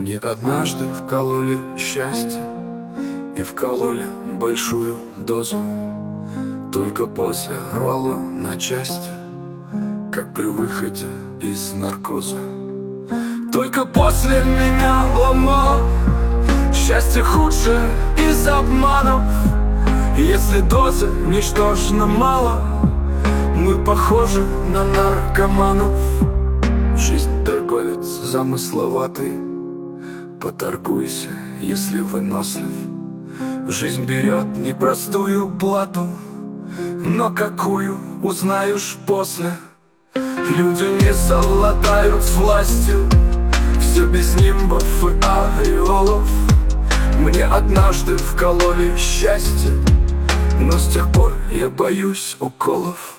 Мне однажды вкололи счастье, и вкололи большую дозу. Только после рвало на части, как при выходе из наркоза. Только после меня ломало счастье худшее из обманов. Если дозы ничтожно мало, мы похожи на наркоманов. Жизнь торговец замысловатый, поторгуйся, если вынослив. Жизнь берет непростую плату, но какую узнаешь после. Люди не совладают с властью, все без нимбов и ореолов. Мне однажды вкололи счастье, но с тех пор я боюсь уколов.